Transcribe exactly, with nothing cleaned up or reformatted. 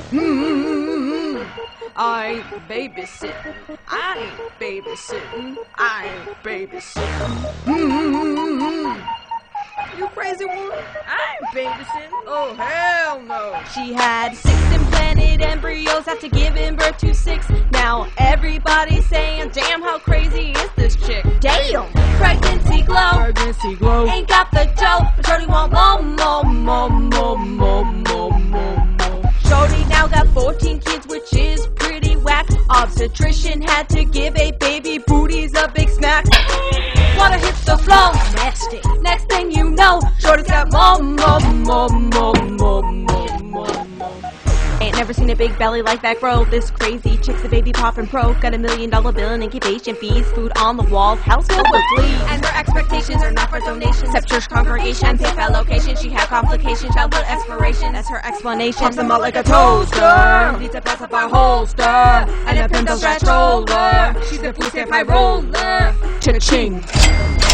Mm-hmm. I ain't babysitting. I ain't babysitting. I ain't babysitting. Mm-hmm. You crazy woman? I ain't babysitting. Oh, hell no. She had six implanted embryos after giving birth to six. Now everybody's saying, damn, how crazy is this chick? Damn! Pregnancy glow. Pregnancy glow. Ain't got the dough, but Shorty want more, more, more, more, more, more, more, more. Shorty now got fourteen kids, which is pretty whack. Obstetrician had to give a baby booties a big smack. Water hits the floor. Nasty. Next thing you know, Shorty's got more, more, more, more, more, more, more, more. Ain't never seen a big belly like that grow. This crazy chick's a baby poppin' pro. Got a million dollar bill in incubation fees. Food on the walls, house filled with glee. And her expectations are not for donations, except church congregation, PayPal location. She had complications, childhood expiration. That's her explanation. Pops them out like a toaster. Needs a pacify holster and a pinto stretch roller. She's a pussy pie roller. Cha-ching.